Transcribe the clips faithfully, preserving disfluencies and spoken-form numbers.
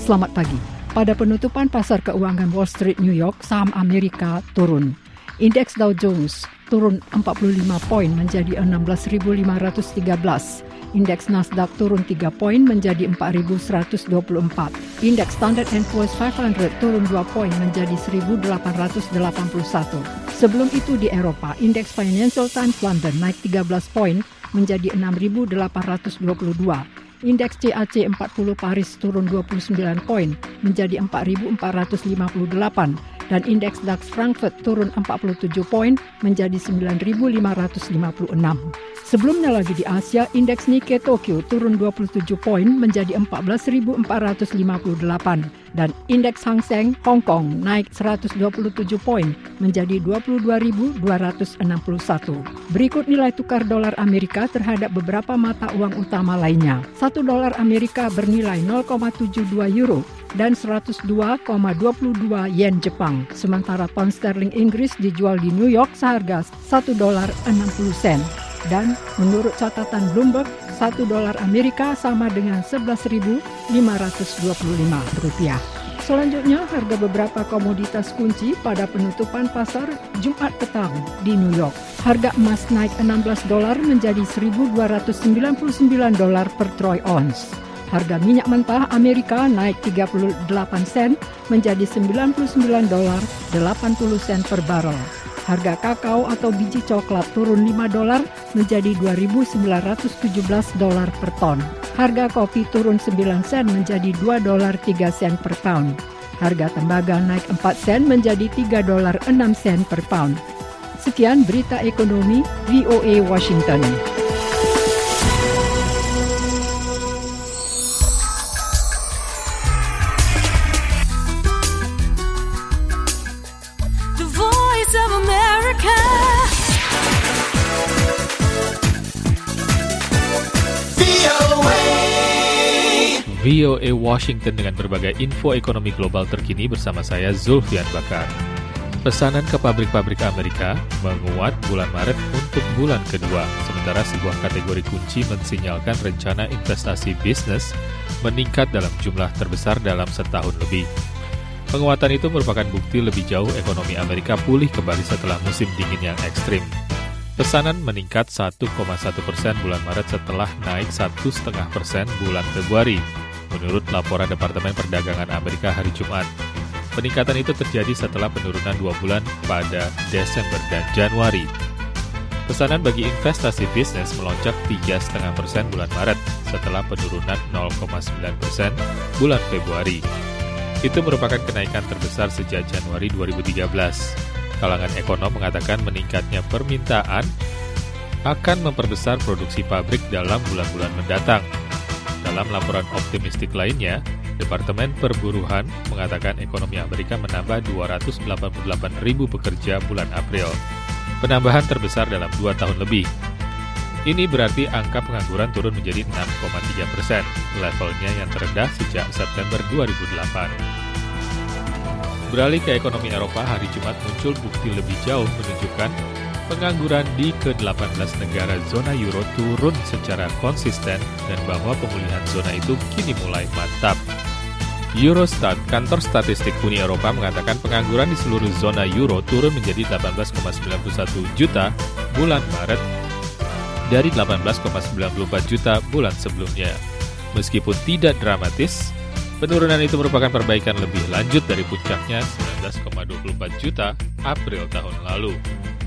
Selamat pagi. Pada penutupan pasar keuangan Wall Street New York, saham Amerika turun. Indeks Dow Jones turun empat puluh lima poin menjadi enam belas ribu lima ratus tiga belas. Indeks Nasdaq turun tiga poin menjadi empat ribu seratus dua puluh empat. Indeks Standard and Poor's lima ratus turun dua poin menjadi seribu delapan ratus delapan puluh satu. Sebelum itu di Eropa, indeks Financial Times London naik tiga belas poin menjadi enam ribu delapan ratus dua puluh dua. Indeks C A C empat puluh Paris turun dua puluh sembilan poin menjadi empat ribu empat ratus lima puluh delapan dan indeks DAX Frankfurt turun empat puluh tujuh poin menjadi sembilan ribu lima ratus lima puluh enam. Sebelumnya lagi di Asia, indeks Nikkei Tokyo turun dua puluh tujuh poin menjadi empat belas ribu empat ratus lima puluh delapan dan indeks Hang Seng Hong Kong naik seratus dua puluh tujuh poin menjadi dua puluh dua ribu dua ratus enam puluh satu. Berikut nilai tukar dolar Amerika terhadap beberapa mata uang utama lainnya. Satu dolar Amerika bernilai nol koma tujuh dua euro dan seratus dua koma dua dua yen Jepang. Sementara pound sterling Inggris dijual di New York seharga satu dolar enam puluh sen. Dan menurut catatan Bloomberg, satu dolar Amerika sama dengan sebelas ribu lima ratus dua puluh lima rupiah. Selanjutnya, harga beberapa komoditas kunci pada penutupan pasar Jumat petang di New York. Harga emas naik enam belas dolar menjadi seribu dua ratus sembilan puluh sembilan dolar per troy ounce. Harga minyak mentah Amerika naik tiga puluh delapan sen menjadi sembilan puluh sembilan dolar delapan puluh sen per barrel. Harga kakao atau biji coklat turun lima dolar menjadi dua ribu sembilan ratus tujuh belas dolar per ton. Harga kopi turun sembilan sen menjadi dua dolar tiga sen per pound. Harga tembaga naik empat sen menjadi tiga dolar enam sen per pound. Sekian berita ekonomi V O A Washington. V O A Washington dengan berbagai info ekonomi global terkini bersama saya Zulfian Bakar. Pesanan ke pabrik-pabrik Amerika menguat bulan Maret untuk bulan kedua, sementara sebuah kategori kunci mensinyalkan rencana investasi bisnis meningkat dalam jumlah terbesar dalam setahun lebih. Penguatan itu merupakan bukti lebih jauh ekonomi Amerika pulih kembali setelah musim dingin yang ekstrim. Pesanan meningkat satu koma satu persen bulan Maret setelah naik satu koma lima persen bulan Februari, menurut laporan Departemen Perdagangan Amerika hari Jumat. Peningkatan itu terjadi setelah penurunan dua bulan pada Desember dan Januari. Pesanan bagi investasi bisnis melonjak tiga koma lima persen bulan Maret setelah penurunan nol koma sembilan persen bulan Februari. Itu merupakan kenaikan terbesar sejak Januari dua ribu tiga belas. Kalangan ekonom mengatakan meningkatnya permintaan akan memperbesar produksi pabrik dalam bulan-bulan mendatang. Dalam laporan optimistik lainnya, Departemen Perburuhan mengatakan ekonomi Amerika menambah dua ratus delapan puluh delapan ribu pekerja bulan April, penambahan terbesar dalam dua tahun lebih. Ini berarti angka pengangguran turun menjadi enam koma tiga persen, levelnya yang terendah sejak September dua ribu delapan. Beralih ke ekonomi Eropa, hari Jumat muncul bukti lebih jauh menunjukkan pengangguran di ke delapan belas negara zona Euro turun secara konsisten dan bahwa pemulihan zona itu kini mulai mantap. Eurostat, kantor statistik Uni Eropa, mengatakan pengangguran di seluruh zona Euro turun menjadi delapan belas koma sembilan puluh satu juta bulan Maret dari delapan belas koma sembilan puluh empat juta bulan sebelumnya. Meskipun tidak dramatis, penurunan itu merupakan perbaikan lebih lanjut dari puncaknya sembilan belas koma dua puluh empat juta April tahun lalu.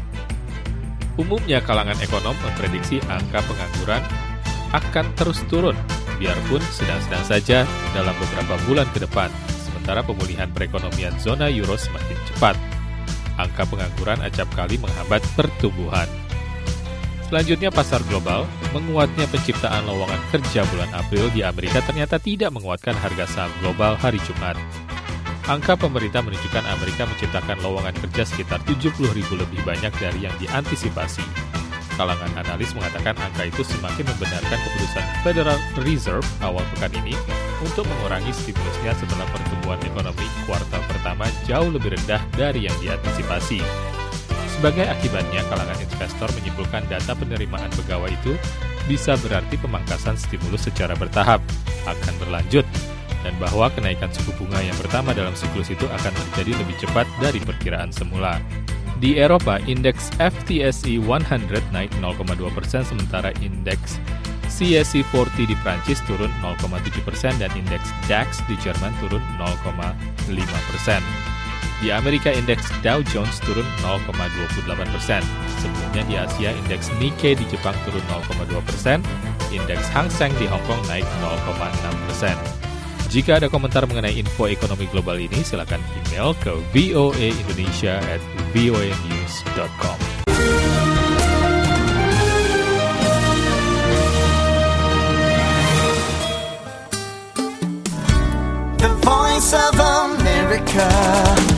Umumnya kalangan ekonom memprediksi angka pengangguran akan terus turun, biarpun sedang-sedang saja dalam beberapa bulan ke depan, sementara pemulihan perekonomian zona Euro semakin cepat. Angka pengangguran acap kali menghambat pertumbuhan. Selanjutnya pasar global, menguatnya penciptaan lowongan kerja bulan April di Amerika ternyata tidak menguatkan harga saham global hari Jumat. Angka pemerintah menunjukkan Amerika menciptakan lowongan kerja sekitar tujuh puluh ribu lebih banyak dari yang diantisipasi. Kalangan analis mengatakan angka itu semakin membenarkan keputusan Federal Reserve awal pekan ini untuk mengurangi stimulusnya setelah pertumbuhan ekonomi kuartal pertama jauh lebih rendah dari yang diantisipasi. Sebagai akibatnya, kalangan investor menyimpulkan data penerimaan pegawai itu bisa berarti pemangkasan stimulus secara bertahap akan berlanjut dan bahwa kenaikan suku bunga yang pertama dalam siklus itu akan terjadi lebih cepat dari perkiraan semula. Di Eropa, indeks F T S E seratus naik nol koma dua persen, sementara indeks C S C empat puluh di Prancis turun nol koma tujuh persen dan indeks DAX di Jerman turun nol koma lima persen. Di Amerika, indeks Dow Jones turun nol koma dua puluh delapan persen. Sebelumnya di Asia, indeks Nikkei di Jepang turun nol koma dua persen, indeks Hang Seng di Hong Kong naik nol koma enam persen. Jika ada komentar mengenai info ekonomi global ini, silakan email ke voaindonesia at voanews dot com. The Voice of America.